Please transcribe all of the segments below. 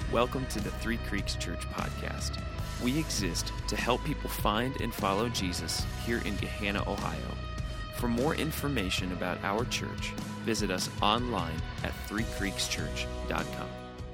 Welcome to the Three Creeks Church podcast. We exist to help people find and follow Jesus here in Gahanna, Ohio. For more information about our church, visit us online at threecreekschurch.com.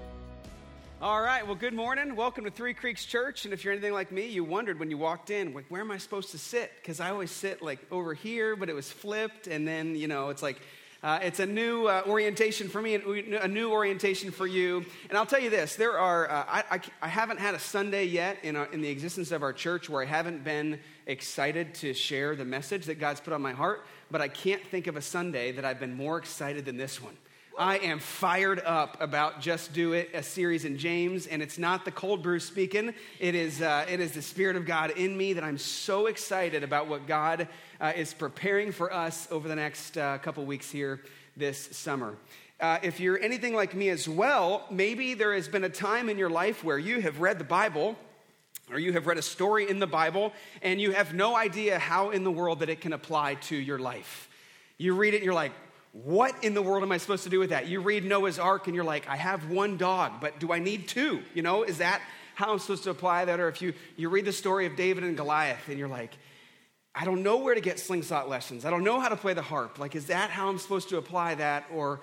All right, well, good morning. Welcome to Three Creeks Church. And if you're anything like me, you wondered when you walked in, like, where am I supposed to sit? Because I always sit like over here, but it was flipped. And then, it's like, it's a new orientation for me, a new orientation for you. And I'll tell you this, there are, I haven't had a Sunday yet in the existence of our church where I haven't been excited to share the message that God's put on my heart, but I can't think of a Sunday that I've been more excited than this one. I am fired up about Just Do It, a series in James, and it's not the cold brew speaking. It is the Spirit of God in me that I'm so excited about what God is preparing for us over the next couple weeks here this summer. If you're anything like me as well, maybe there has been a time in your life where you have read the Bible, or you have read a story in the Bible, and you have no idea how in the world that it can apply to your life. You read it and you're like, what in the world am I supposed to do with that? You read Noah's Ark and you're like, I have one dog, but do I need two? Is that how I'm supposed to apply that? Or if you read the story of David and Goliath and you're like, I don't know where to get slingshot lessons. I don't know how to play the harp. Like, is that how I'm supposed to apply that? Or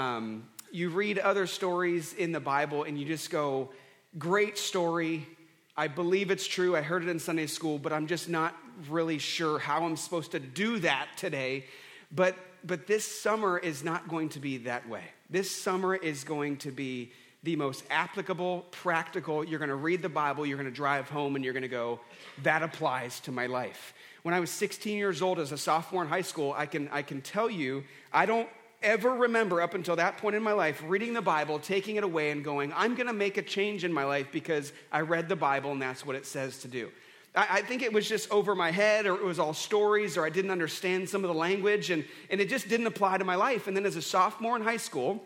you read other stories in the Bible and you just go, great story. I believe it's true. I heard it in Sunday school, but I'm just not really sure how I'm supposed to do that today. But this summer is not going to be that way. This summer is going to be the most applicable, practical. You're going to read the Bible, you're going to drive home, and you're going to go, that applies to my life. When I was 16 years old as a sophomore in high school, I can tell you, I don't ever remember up until that point in my life reading the Bible, taking it away, and going, I'm going to make a change in my life because I read the Bible and that's what it says to do. I think it was just over my head, or it was all stories, or I didn't understand some of the language, and it just didn't apply to my life. And then as a sophomore in high school,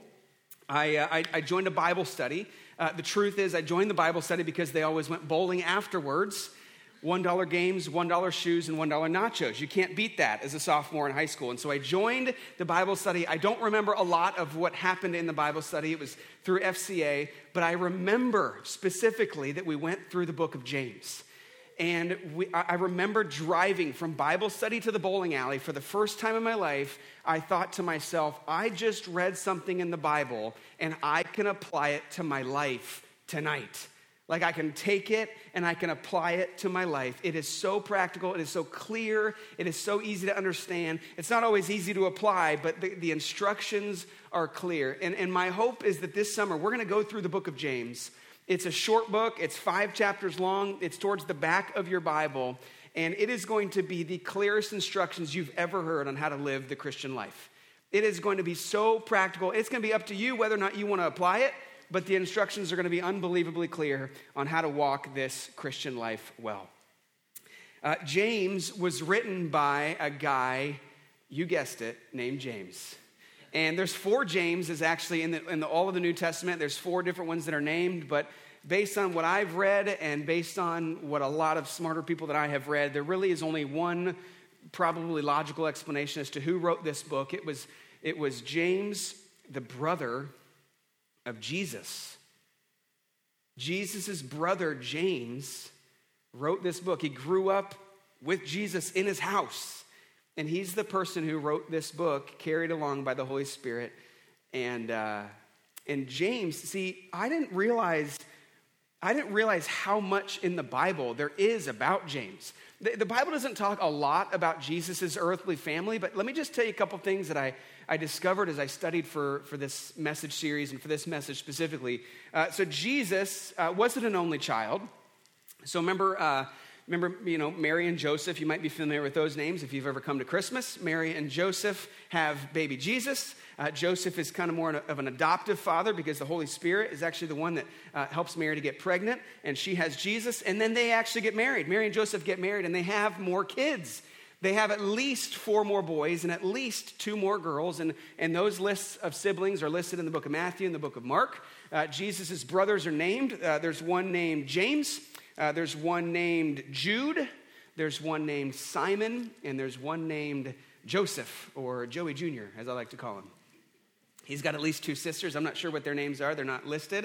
I joined a Bible study. The truth is, I joined the Bible study because they always went bowling afterwards. $1 games, $1 shoes, and $1 nachos. You can't beat that as a sophomore in high school. And so I joined the Bible study. I don't remember a lot of what happened in the Bible study. It was through FCA, but I remember specifically that we went through the book of James. And I remember driving from Bible study to the bowling alley for the first time in my life. I thought to myself, I just read something in the Bible and I can apply it to my life tonight. Like, I can take it and I can apply it to my life. It is so practical. It is so clear. It is so easy to understand. It's not always easy to apply, but the instructions are clear. And my hope is that this summer we're going to go through the book of James. It's a short book. It's 5 chapters long. It's towards the back of your Bible. And it is going to be the clearest instructions you've ever heard on how to live the Christian life. It is going to be so practical. It's going to be up to you whether or not you want to apply it, but the instructions are going to be unbelievably clear on how to walk this Christian life well. James was written by a guy, you guessed it, named James. And there's 4 Jameses actually in all of the New Testament. There's 4 different ones that are named, but based on what I've read and based on what a lot of smarter people that I have read, there really is only one probably logical explanation as to who wrote this book. It was James, the brother of Jesus. Jesus' brother James wrote this book. He grew up with Jesus in his house. And he's the person who wrote this book, carried along by the Holy Spirit. And James, see, I didn't realize how much in the Bible there is about James. The Bible doesn't talk a lot about Jesus' earthly family, but let me just tell you a couple things that I discovered as I studied for this message series and for this message specifically. So Jesus wasn't an only child. So remember, Mary and Joseph, you might be familiar with those names if you've ever come to Christmas. Mary and Joseph have baby Jesus. Joseph is kind of more of an adoptive father because the Holy Spirit is actually the one that helps Mary to get pregnant, and she has Jesus, and then they actually get married. Mary and Joseph get married, and they have more kids. They have at least 4 more boys and at least 2 more girls, and those lists of siblings are listed in the book of Matthew and the book of Mark. Jesus' brothers are named. There's one named James. There's one named Jude, there's one named Simon, and there's one named Joseph, or Joey Jr., as I like to call him. He's got at least 2 sisters. I'm not sure what their names are. They're not listed.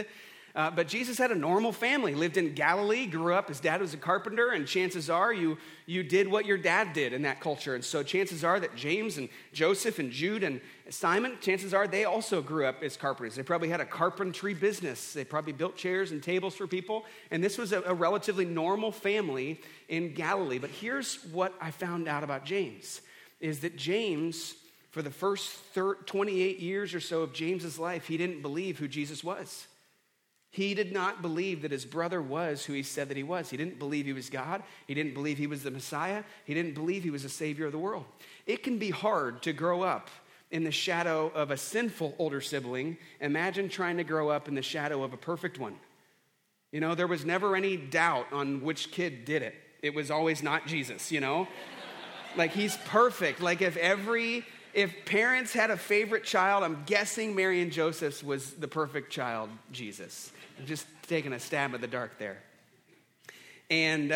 But Jesus had a normal family, lived in Galilee, grew up, his dad was a carpenter, and chances are you did what your dad did in that culture. And so chances are that James and Joseph and Jude and Simon, chances are they also grew up as carpenters. They probably had a carpentry business. They probably built chairs and tables for people. And this was a relatively normal family in Galilee. But here's what I found out about James, is that James, for the first 28 years or so of James's life, he didn't believe who Jesus was. He did not believe that his brother was who he said that he was. He didn't believe he was God. He didn't believe he was the Messiah. He didn't believe he was the Savior of the world. It can be hard to grow up in the shadow of a sinful older sibling. Imagine trying to grow up in the shadow of a perfect one. You know, there was never any doubt on which kid did it. It was always not Jesus, you know? Like, he's perfect. Like, if parents had a favorite child, I'm guessing Mary and Joseph's was the perfect child, Jesus. I'm just taking a stab at the dark there. And,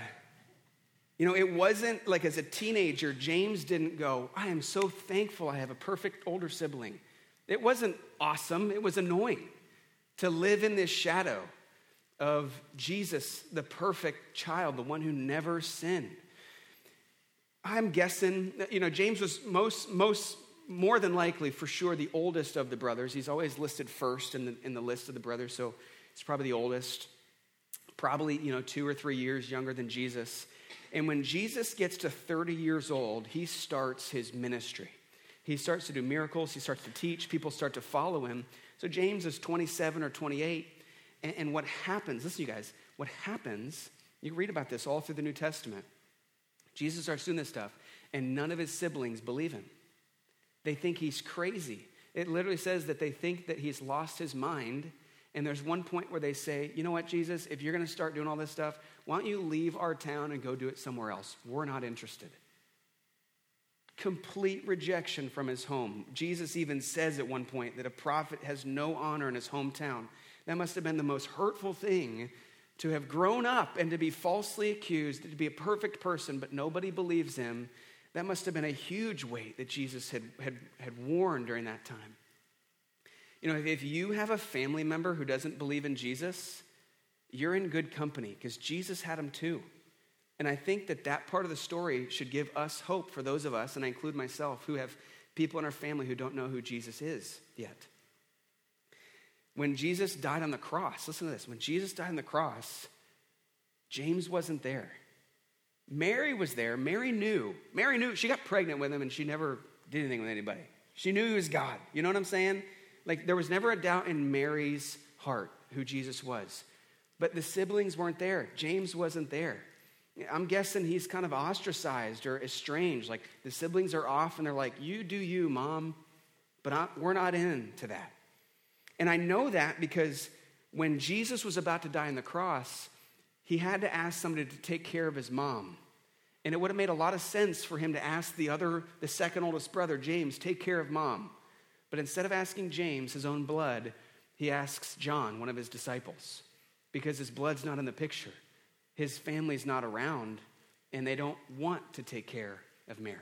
it wasn't like as a teenager, James didn't go, I am so thankful I have a perfect older sibling. It wasn't awesome. It was annoying to live in this shadow of Jesus, the perfect child, the one who never sinned. I'm guessing, James was more than likely, for sure, the oldest of the brothers. He's always listed first in the list of the brothers, so he's probably the oldest. Probably, 2 or 3 years younger than Jesus. And when Jesus gets to 30 years old, he starts his ministry. He starts to do miracles. He starts to teach. People start to follow him. So James is 27 or 28. And what happens, listen, you guys, what happens, you can read about this all through the New Testament. Jesus starts doing this stuff, and none of his siblings believe him. They think he's crazy. It literally says that they think that he's lost his mind, and there's one point where they say, you know what, Jesus, if you're going to start doing all this stuff, why don't you leave our town and go do it somewhere else? We're not interested. Complete rejection from his home. Jesus even says at one point that a prophet has no honor in his hometown. That must have been the most hurtful thing, to have grown up and to be falsely accused, to be a perfect person, but nobody believes him. That must have been a huge weight that Jesus had worn during that time. If you have a family member who doesn't believe in Jesus, you're in good company, because Jesus had him too. And I think that part of the story should give us hope for those of us, and I include myself, who have people in our family who don't know who Jesus is yet. When Jesus died on the cross, listen to this. When Jesus died on the cross, James wasn't there. Mary was there. Mary knew. She got pregnant with him, and she never did anything with anybody. She knew he was God. You know what I'm saying? Like, there was never a doubt in Mary's heart who Jesus was. But the siblings weren't there. James wasn't there. I'm guessing he's kind of ostracized or estranged. Like, the siblings are off, and they're like, you do you, Mom, but we're not into that. And I know that because when Jesus was about to die on the cross, he had to ask somebody to take care of his mom. And it would have made a lot of sense for him to ask the second oldest brother, James, take care of Mom. But instead of asking James, his own blood, he asks John, one of his disciples, because his blood's not in the picture. His family's not around, and they don't want to take care of Mary.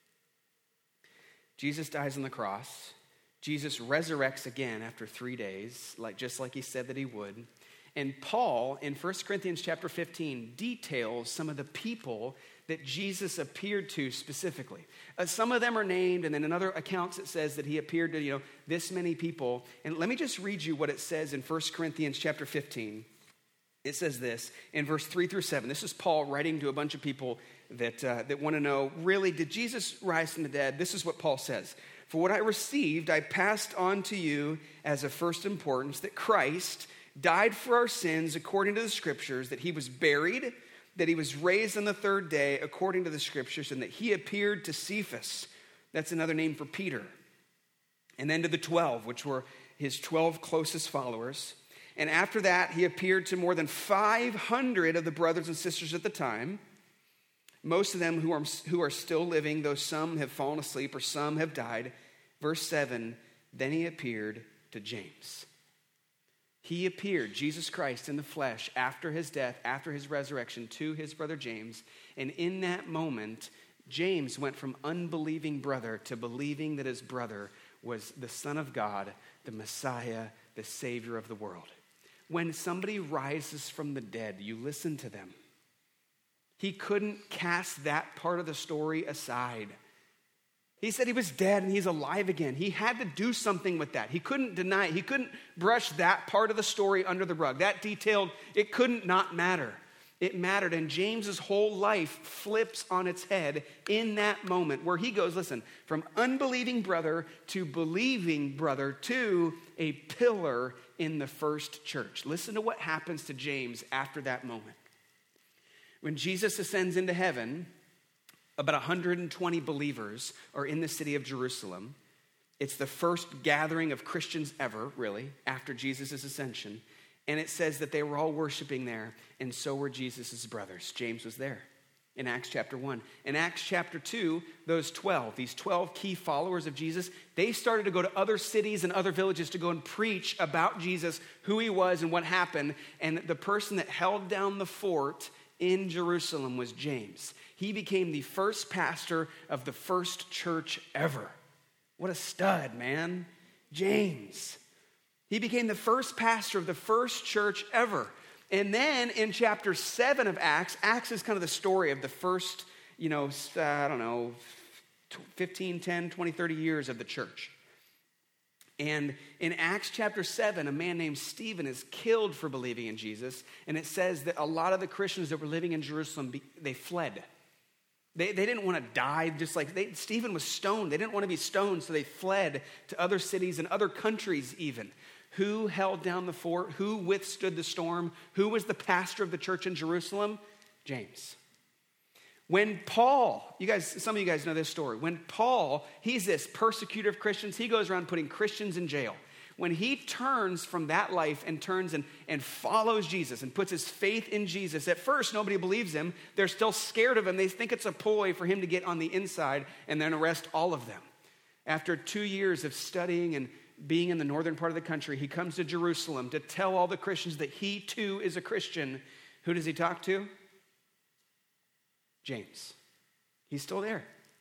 Jesus dies on the cross. Jesus resurrects again after 3 days, just like he said that he would. And Paul, in 1 Corinthians chapter 15, details some of the people that Jesus appeared to specifically. Some of them are named, and then in other accounts it says that he appeared to, this many people. And let me just read you what it says in 1 Corinthians chapter 15. It says this in verse 3 through 7. This is Paul writing to a bunch of people that want to know, really, did Jesus rise from the dead? This is what Paul says. For what I received, I passed on to you as of first importance, that Christ died for our sins according to the Scriptures, that he was buried, that he was raised on the third day according to the Scriptures, and that he appeared to Cephas. That's another name for Peter. And then to the 12, which were his 12 closest followers. And after that, he appeared to more than 500 of the brothers and sisters at the time, most of them who are still living, though some have fallen asleep or some have died. Verse 7, then he appeared to James. He appeared, Jesus Christ in the flesh, after his death, after his resurrection, to his brother James. And in that moment, James went from unbelieving brother to believing that his brother was the Son of God, the Messiah, the Savior of the world. when somebody rises from the dead, you listen to them. He couldn't cast that part of the story aside. He said he was dead and he's alive again. He had to do something with that. He couldn't deny it. He couldn't brush that part of the story under the rug. That detailed, it couldn't not matter. It mattered. And James's whole life flips on its head in that moment where he goes, listen, from unbelieving brother to believing brother to a pillar in the first church. Listen to what happens to James after that moment. When Jesus ascends into heaven, about 120 believers are in the city of Jerusalem. It's the first gathering of Christians ever, really, after Jesus' ascension. And it says that they were all worshiping there, and so were Jesus' brothers. James was there in Acts chapter 1. In Acts chapter 2, these 12 key followers of Jesus, they started to go to other cities and other villages to go and preach about Jesus, who he was and what happened. And the person that held down the fort in Jerusalem was James. He became the first pastor of the first church ever. What a stud, man. James. He became the first pastor of the first church ever. And then in chapter 7 of Acts is kind of the story of the first, 15, 10, 20, 30 years of the church. And in Acts chapter 7, a man named Stephen is killed for believing in Jesus. And it says that a lot of the Christians that were living in Jerusalem, they fled. They didn't want to die, just like Stephen was stoned. They didn't want to be stoned, so they fled to other cities and other countries even. Who held down the fort? Who withstood the storm? Who was the pastor of the church in Jerusalem? James. When Paul, some of you guys know this story. When Paul, he's this persecutor of Christians. He goes around putting Christians in jail. When he turns from that life and turns and follows Jesus and puts his faith in Jesus, at first nobody believes him. They're still scared of him. They think it's a ploy for him to get on the inside and then arrest all of them. After 2 years of studying and being in the northern part of the country, he comes to Jerusalem to tell all the Christians that he too is a Christian. Who does he talk to? James. He's still there.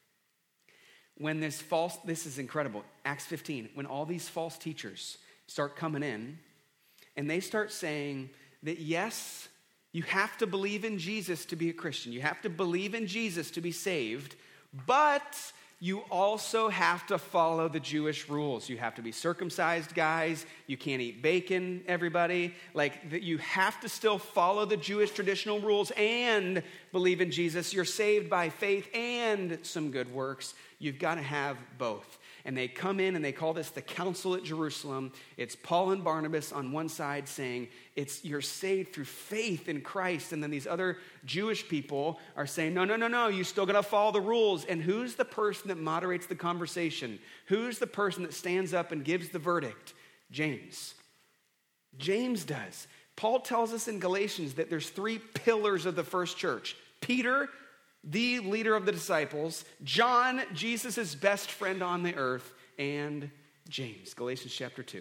When this is incredible, Acts 15, when all these false teachers start coming in and they start saying that yes, you have to believe in Jesus to be a Christian. You have to believe in Jesus to be saved, but you also have to follow the Jewish rules. You have to be circumcised, guys. You can't eat bacon, everybody. You have to still follow the Jewish traditional rules and believe in Jesus. You're saved by faith and some good works. You've got to have both. And they come in and they call this the Council at Jerusalem. It's Paul and Barnabas on one side saying you're saved through faith in Christ. And then these other Jewish people are saying, no, you still got to follow the rules. And who's the person that moderates the conversation? Who's the person that stands up and gives the verdict? James. James does. Paul tells us in Galatians that there's 3 pillars of the first church. Peter, the leader of the disciples, John, Jesus' best friend on the earth, and James, Galatians chapter 2.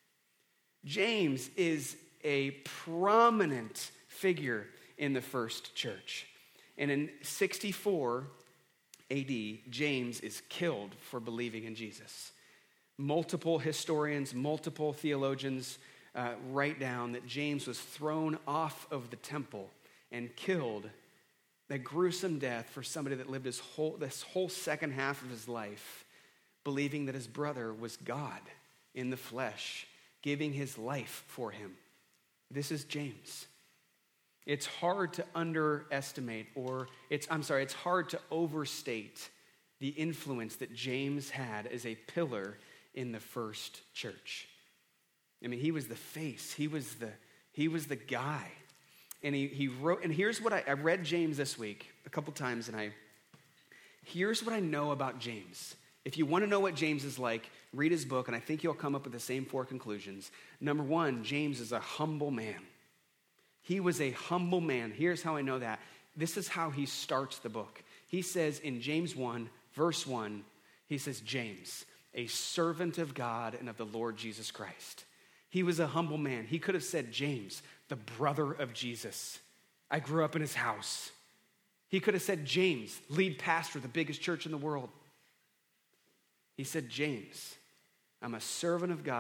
James is a prominent figure in the first church. And in 64 AD, James is killed for believing in Jesus. Multiple historians, multiple theologians write down that James was thrown off of the temple and killed. That gruesome death for somebody that lived this whole second half of his life believing that his brother was God in the flesh, giving his life for him. This is James. It's hard to underestimate it's hard to overstate the influence that James had as a pillar in the first church. I mean, he was the face. He was the guy. And he wrote, and here's what I read James this week a couple times, and here's what I know about James. If you want to know what James is like, read his book, and I think you'll come up with the same 4 conclusions. Number 1, James is a humble man. He was a humble man. Here's how I know that. This is how he starts the book. He says in James 1, verse 1, he says, James, a servant of God and of the Lord Jesus Christ. He was a humble man. He could have said, James, the brother of Jesus. I grew up in his house. He could have said, James, lead pastor of the biggest church in the world. He said, James, I'm a servant of God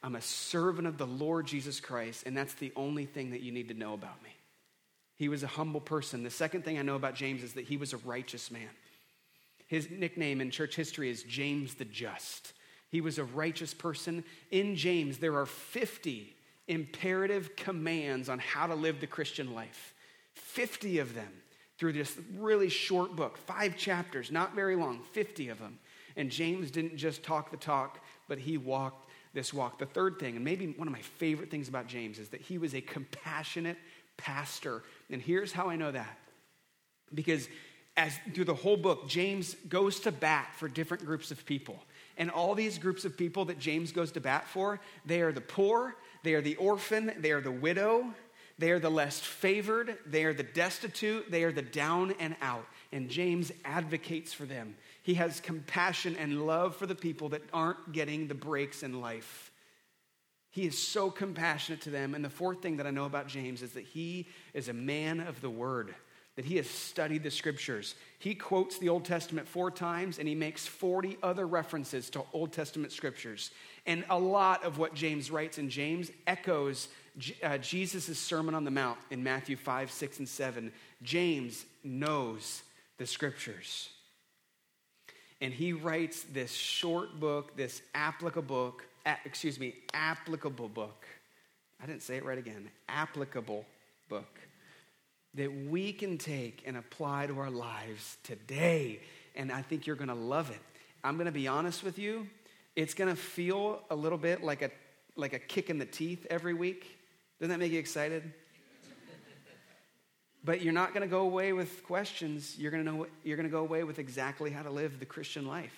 I'm a servant of the Lord Jesus Christ, and that's the only thing that you need to know about me. He was a humble person. The second thing I know about James is that he was a righteous man. His nickname in church history is James the Just. He was a righteous person. In James, there are 50 imperative commands on how to live the Christian life. 50 of them through this really short book, 5 chapters, not very long, 50 of them. And James didn't just talk the talk, but he walked this walk. The third thing, and maybe one of my favorite things about James, is that he was a compassionate pastor. And here's how I know that. Because as through the whole book, James goes to bat for different groups of people. And all these groups of people that James goes to bat for, they are the poor, they are the orphan, they are the widow, they are the less favored, they are the destitute, they are the down and out. And James advocates for them. He has compassion and love for the people that aren't getting the breaks in life. He is so compassionate to them. And the fourth thing that I know about James is that he is a man of the word, that he has studied the scriptures. He quotes the Old Testament 4 times, and he makes 40 other references to Old Testament scriptures. And a lot of what James writes in James echoes Jesus' Sermon on the Mount in Matthew 5, 6, and 7. James knows the scriptures. And he writes this short book, this applicable book. I didn't say it right again. Applicable book that we can take and apply to our lives today. And I think you're going to love it. I'm going to be honest with you. It's going to feel a little bit like a kick in the teeth every week. Doesn't that make you excited? But you're not going to go away with questions. You're going to go away with exactly how to live the Christian life.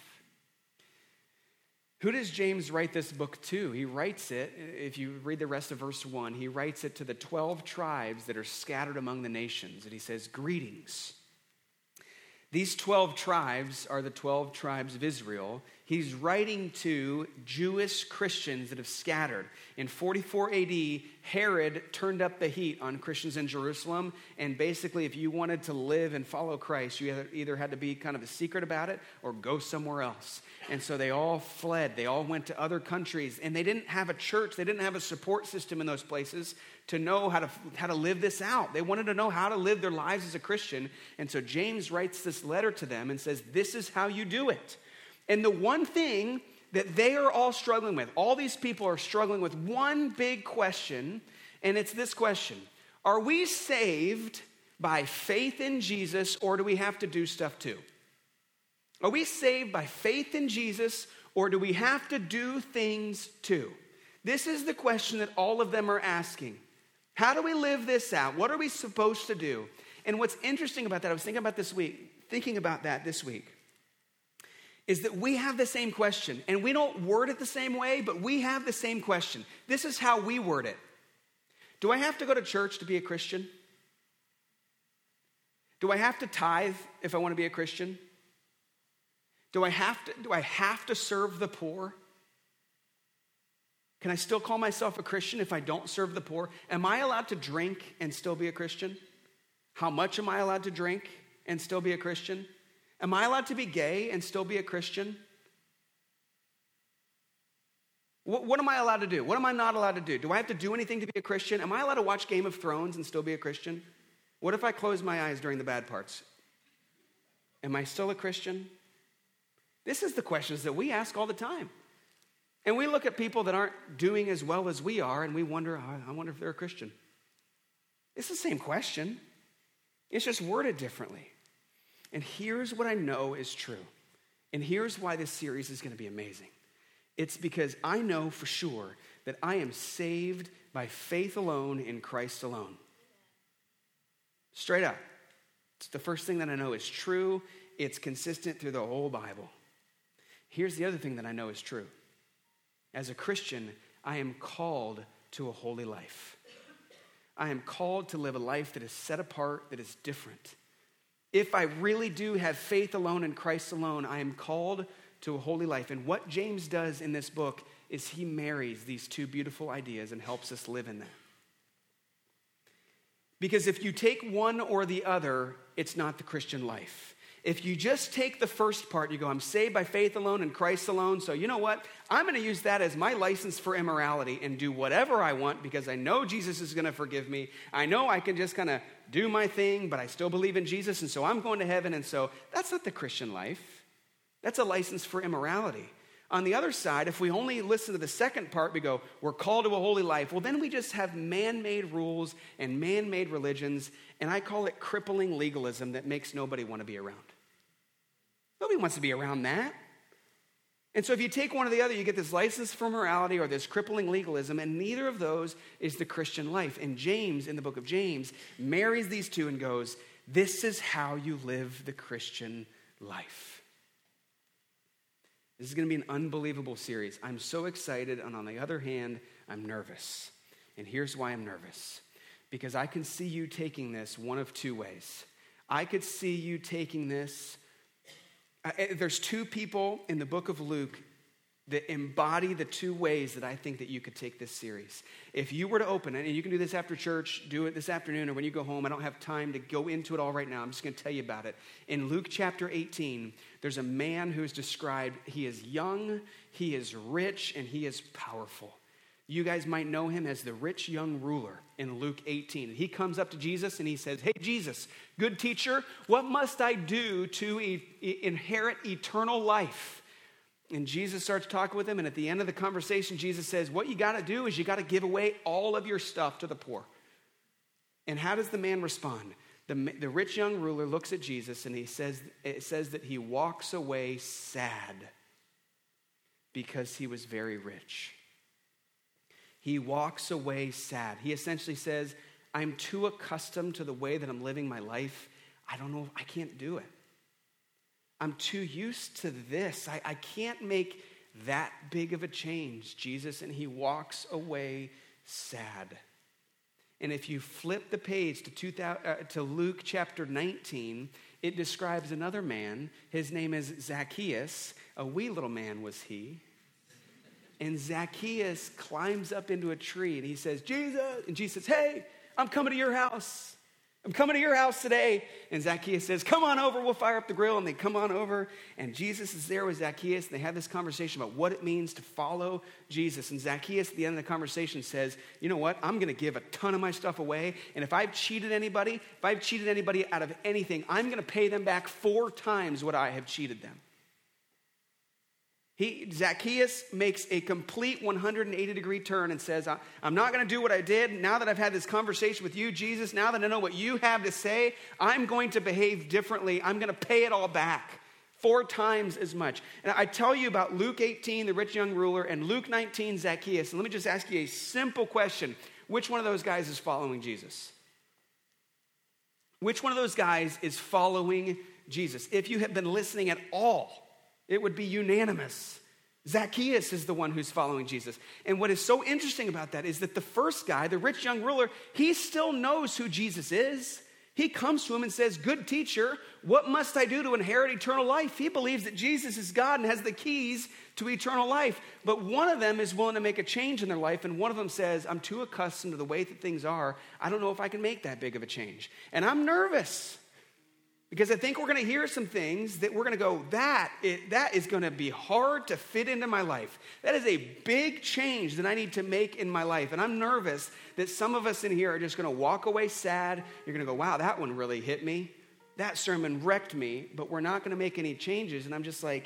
Who does James write this book to? He writes it, if you read the rest of verse 1, he writes it to the 12 tribes that are scattered among the nations. And he says, greetings. These 12 tribes are the 12 tribes of Israel. He's writing to Jewish Christians that have scattered. In 44 AD, Herod turned up the heat on Christians in Jerusalem. And basically, if you wanted to live and follow Christ, you either had to be kind of a secret about it or go somewhere else. And so they all fled. They all went to other countries. And they didn't have a church. They didn't have a support system in those places to know how to live this out. They wanted to know how to live their lives as a Christian. And so James writes this letter to them and says, this is how you do it. And the one thing that they are all struggling with, all these people are struggling with one big question, and it's this question. Are we saved by faith in Jesus, or do we have to do stuff too? Are we saved by faith in Jesus, or do we have to do things too? This is the question that all of them are asking. How do we live this out? What are we supposed to do? And what's interesting about that, I was thinking about that this week, is that we have the same question. And we don't word it the same way, but we have the same question. This is how we word it. Do I have to go to church to be a Christian? Do I have to tithe if I want to be a Christian? Do I have to serve the poor? Can I still call myself a Christian if I don't serve the poor? Am I allowed to drink and still be a Christian? How much am I allowed to drink and still be a Christian? Am I allowed to be gay and still be a Christian? What am I allowed to do? What am I not allowed to do? Do I have to do anything to be a Christian? Am I allowed to watch Game of Thrones and still be a Christian? What if I close my eyes during the bad parts? Am I still a Christian? This is the questions that we ask all the time. And we look at people that aren't doing as well as we are, and we wonder, I wonder if they're a Christian. It's the same question. It's just worded differently. And here's what I know is true. And here's why this series is going to be amazing. It's because I know for sure that I am saved by faith alone in Christ alone. Straight up. It's the first thing that I know is true. It's consistent through the whole Bible. Here's the other thing that I know is true. As a Christian, I am called to a holy life. I am called to live a life that is set apart, that is different. If I really do have faith alone in Christ alone, I am called to a holy life. And what James does in this book is he marries these two beautiful ideas and helps us live in that. Because if you take one or the other, it's not the Christian life. If you just take the first part, you go, I'm saved by faith alone and Christ alone. So you know what? I'm going to use that as my license for immorality and do whatever I want because I know Jesus is going to forgive me. I know I can just kind of do my thing, but I still believe in Jesus, and so I'm going to heaven. And so that's not the Christian life. That's a license for immorality. On the other side, if we only listen to the second part, we go, we're called to a holy life. Well, then we just have man-made rules and man-made religions, and I call it crippling legalism that makes nobody want to be around. Nobody wants to be around that. And so if you take one or the other, you get this license for morality or this crippling legalism, and neither of those is the Christian life. And James, in the book of James, marries these two and goes, this is how you live the Christian life. This is going to be an unbelievable series. I'm so excited, and on the other hand, I'm nervous. And here's why I'm nervous. Because I can see you taking this one of two ways. I could see you taking this. There's two people in the book of Luke that embody the two ways that I think that you could take this series. If you were to open it, and you can do this after church, do it this afternoon, or when you go home. I don't have time to go into it all right now. I'm just going to tell you about it. In Luke chapter 18, there's a man who is described. He is young, he is rich, and he is powerful. You guys might know him as the rich young ruler in Luke 18. He comes up to Jesus and he says, hey, Jesus, good teacher, what must I do to inherit eternal life? And Jesus starts talking with him, and at the end of the conversation, Jesus says, what you got to do is you got to give away all of your stuff to the poor. And how does the man respond? The rich young ruler looks at Jesus, and it says that he walks away sad because he was very rich. He walks away sad. He essentially says, I'm too accustomed to the way that I'm living my life. I don't know, I can't do it. I'm too used to this. I can't make that big of a change, Jesus. And he walks away sad. And if you flip the page to Luke chapter 19, it describes another man. His name is Zacchaeus. A wee little man was he. And Zacchaeus climbs up into a tree and he says, Jesus. And Jesus says, hey, I'm coming to your house. I'm coming to your house today. And Zacchaeus says, come on over, we'll fire up the grill. And they come on over, and Jesus is there with Zacchaeus, and they have this conversation about what it means to follow Jesus. And Zacchaeus, at the end of the conversation, says, you know what? I'm going to give a ton of my stuff away, and if I've cheated anybody out of anything, I'm going to pay them back 4 times what I have cheated them. Zacchaeus makes a complete 180-degree turn and says, I'm not going to do what I did. Now that I've had this conversation with you, Jesus, now that I know what you have to say, I'm going to behave differently. I'm going to pay it all back 4 times as much. And I tell you about Luke 18, the rich young ruler, and Luke 19, Zacchaeus. And let me just ask you a simple question. Which one of those guys is following Jesus? Which one of those guys is following Jesus? If you have been listening at all, it would be unanimous. Zacchaeus is the one who's following Jesus. And what is so interesting about that is that the first guy, the rich young ruler, he still knows who Jesus is. He comes to him and says, good teacher, what must I do to inherit eternal life? He believes that Jesus is God and has the keys to eternal life. But one of them is willing to make a change in their life, and one of them says, I'm too accustomed to the way that things are. I don't know if I can make that big of a change. And I'm nervous. Because I think we're going to hear some things that we're going to go, that is going to be hard to fit into my life. That is a big change that I need to make in my life. And I'm nervous that some of us in here are just going to walk away sad. You're going to go, wow, that one really hit me. That sermon wrecked me, but we're not going to make any changes. And I'm just like,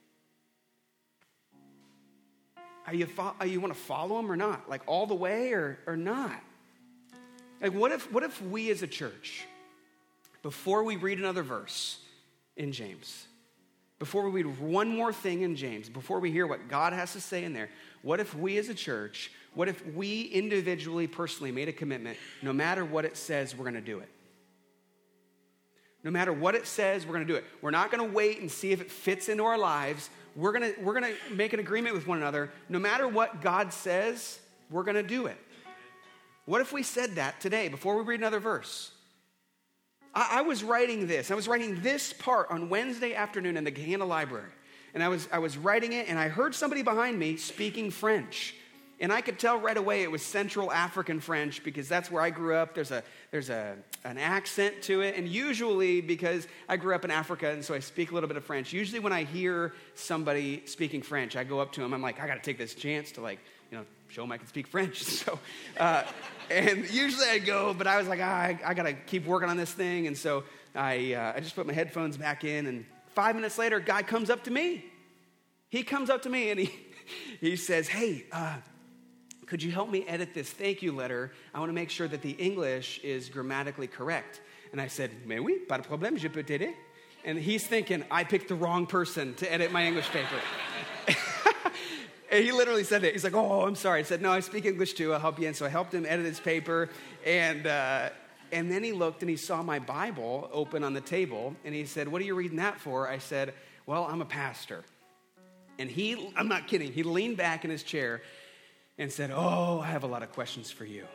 are you want to follow him or not? Like all the way or not? Like what if we as a church, before we read another verse in James, before we read one more thing in James, before we hear what God has to say in there, what if we as a church, what if we individually, personally made a commitment, no matter what it says, we're going to do it? No matter what it says, we're going to do it. We're not going to wait and see if it fits into our lives. We're going to make an agreement with one another. No matter what God says, we're going to do it. What if we said that today before we read another verse? I was writing this part on Wednesday afternoon in the Gehenna Library. And I was writing it, and I heard somebody behind me speaking French. And I could tell right away it was Central African French because that's where I grew up. There's an accent to it. And usually, because I grew up in Africa and so I speak a little bit of French, usually when I hear somebody speaking French, I go up to them. I'm like, I got to take this chance to show them I can speak French. So, and usually I go, but I was like, I got to keep working on this thing. And so I just put my headphones back in, and 5 minutes later, a guy comes up to me. He comes up to me and he says, hey, could you help me edit this thank you letter? I want to make sure that the English is grammatically correct. And I said, mais oui, pas de problème, je peux t'aider. And he's thinking, I picked the wrong person to edit my English paper. And he literally said it. He's like, oh, I'm sorry. I said, no, I speak English too. I'll help you. And so I helped him edit his paper. And then he looked and he saw my Bible open on the table. And he said, what are you reading that for? I said, well, I'm a pastor. And I'm not kidding, he leaned back in his chair and said, oh, I have a lot of questions for you.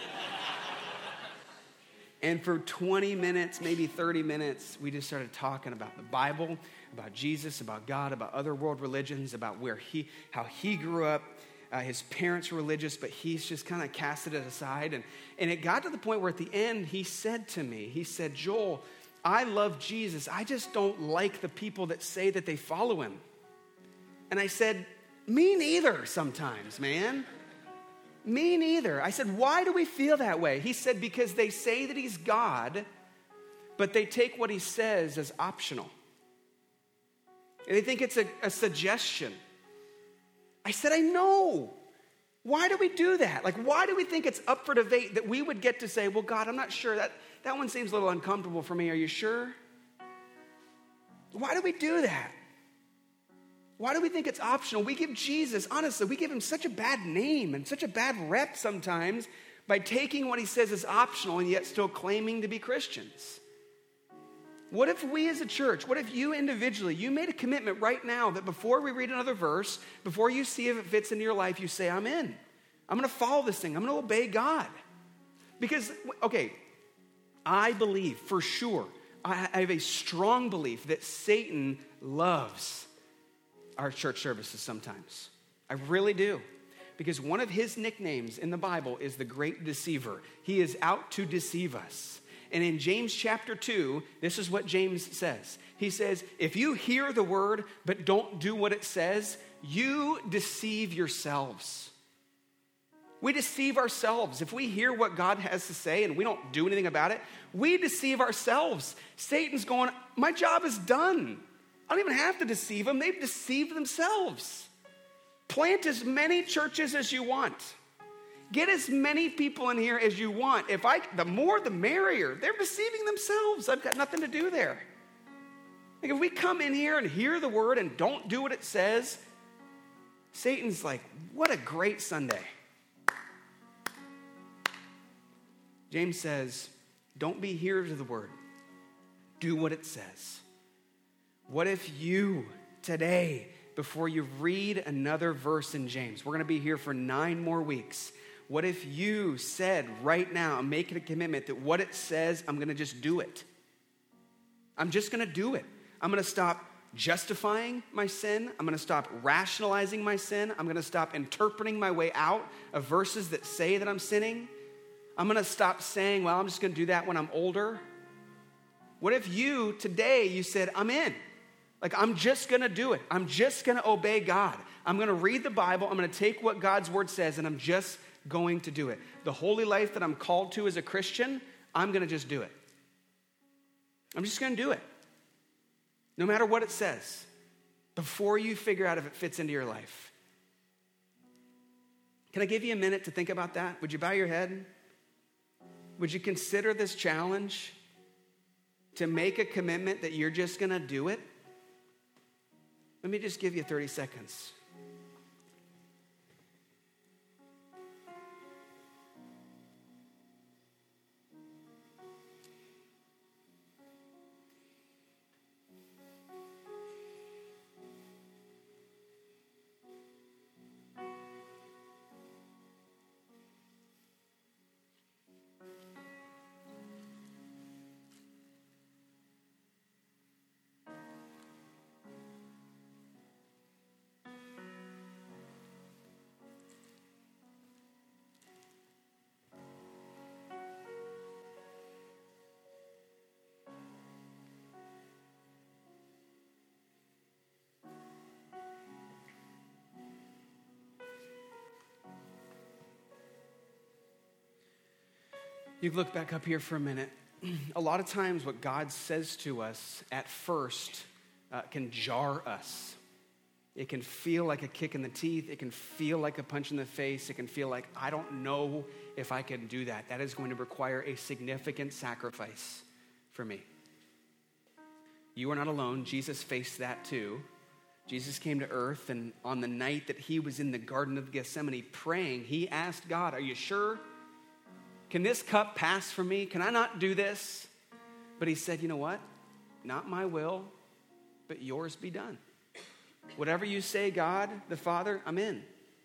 And for 20 minutes, maybe 30 minutes, we just started talking about the Bible, about Jesus, about God, about other world religions, about how he grew up. His parents were religious, but he's just kind of casted it aside. And it got to the point where at the end, he said to me, he said, Joel, I love Jesus. I just don't like the people that say that they follow him. And I said, me neither sometimes, man. Me neither. I said, why do we feel that way? He said, because they say that he's God, but they take what he says as optional. And they think it's a suggestion. I said, I know. Why do we do that? Why do we think it's up for debate that we would get to say, well, God, I'm not sure. That one seems a little uncomfortable for me. Are you sure? Why do we do that? Why do we think it's optional? We give Jesus, honestly, we give him such a bad name and such a bad rep sometimes by taking what he says is optional and yet still claiming to be Christians. What if we as a church, what if you individually, you made a commitment right now that before we read another verse, before you see if it fits into your life, you say, I'm in. I'm going to follow this thing. I'm going to obey God. Because, okay, I believe for sure, I have a strong belief that Satan loves our church services sometimes. I really do. Because one of his nicknames in the Bible is the great deceiver. He is out to deceive us. And in James chapter 2, this is what James says. He says, if you hear the word but don't do what it says, you deceive yourselves. We deceive ourselves. If we hear what God has to say and we don't do anything about it, we deceive ourselves. Satan's going, my job is done. I don't even have to deceive them. They've deceived themselves. Plant as many churches as you want. Get as many people in here as you want. The more, the merrier. They're deceiving themselves. I've got nothing to do there. If we come in here and hear the word and don't do what it says, Satan's like, what a great Sunday. James says, don't be hearers of the word. Do what it says. What if you today, before you read another verse in James, we're going to be here for 9 more weeks. What if you said right now, I'm making a commitment that what it says, I'm going to just do it. I'm just going to do it. I'm going to stop justifying my sin. I'm going to stop rationalizing my sin. I'm going to stop interpreting my way out of verses that say that I'm sinning. I'm going to stop saying, well, I'm just going to do that when I'm older. What if you said, I'm in. I'm just going to do it. I'm just going to obey God. I'm going to read the Bible. I'm going to take what God's word says, and I'm just going to do it. The holy life that I'm called to as a Christian, I'm going to just do it. I'm just going to do it. No matter what it says, before you figure out if it fits into your life. Can I give you a minute to think about that? Would you bow your head? Would you consider this challenge to make a commitment that you're just going to do it? Let me just give you 30 seconds. You look back up here for a minute. A lot of times what God says to us at first can jar us. It can feel like a kick in the teeth. It can feel like a punch in the face. It can feel like, I don't know if I can do that. That is going to require a significant sacrifice for me. You are not alone. Jesus faced that too. Jesus came to earth, and on the night that he was in the Garden of Gethsemane praying, he asked God, are you sure? Can this cup pass from me? Can I not do this? But he said, you know what? Not my will, but yours be done. Whatever you say, God, the Father, I'm in.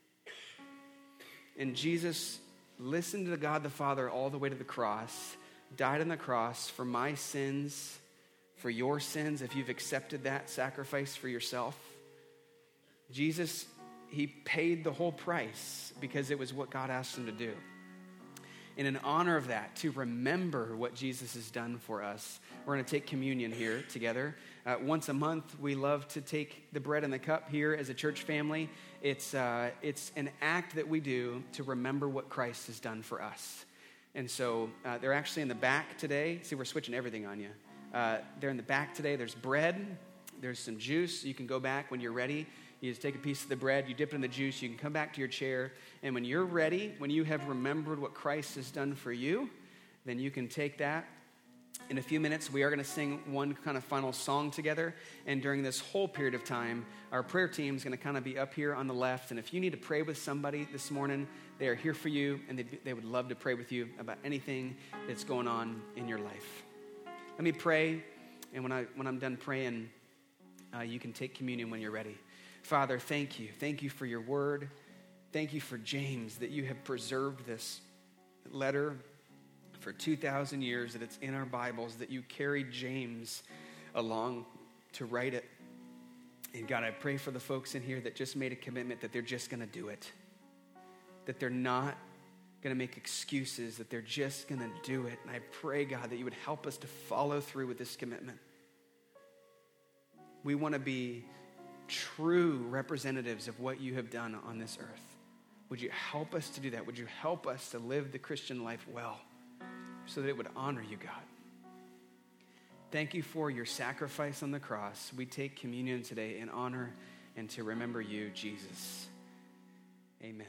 And Jesus listened to God the Father all the way to the cross, died on the cross for my sins, for your sins, if you've accepted that sacrifice for yourself. Jesus, he paid the whole price because it was what God asked him to do. And in honor of that, to remember what Jesus has done for us, we're going to take communion here together. Once a month, we love to take the bread and the cup here as a church family. It's an act that we do to remember what Christ has done for us. And so they're actually in the back today. See, we're switching everything on you. They're in the back today. There's bread. There's some juice. You can go back when you're ready. You just take a piece of the bread, you dip it in the juice, you can come back to your chair, and when you're ready, when you have remembered what Christ has done for you, then you can take that. In a few minutes, we are going to sing one kind of final song together, and during this whole period of time, our prayer team is going to kind of be up here on the left, and if you need to pray with somebody this morning, they are here for you, and they would love to pray with you about anything that's going on in your life. Let me pray, and when I'm done praying, you can take communion when you're ready. Father, thank you. Thank you for your word. Thank you for James, that you have preserved this letter for 2,000 years, that it's in our Bibles, that you carried James along to write it. And God, I pray for the folks in here that just made a commitment that they're just going to do it, that they're not going to make excuses, that they're just going to do it. And I pray, God, that you would help us to follow through with this commitment. We want to be true representatives of what you have done on this earth. Would you help us to do that? Would you help us to live the Christian life well so that it would honor you, God? Thank you for your sacrifice on the cross. We take communion today in honor and to remember you, Jesus. Amen.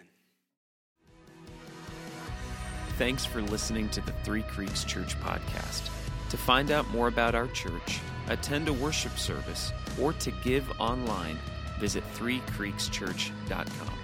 Thanks for listening to the Three Creeks Church podcast. To find out more about our church, attend a worship service, or to give online, visit threecreekschurch.com.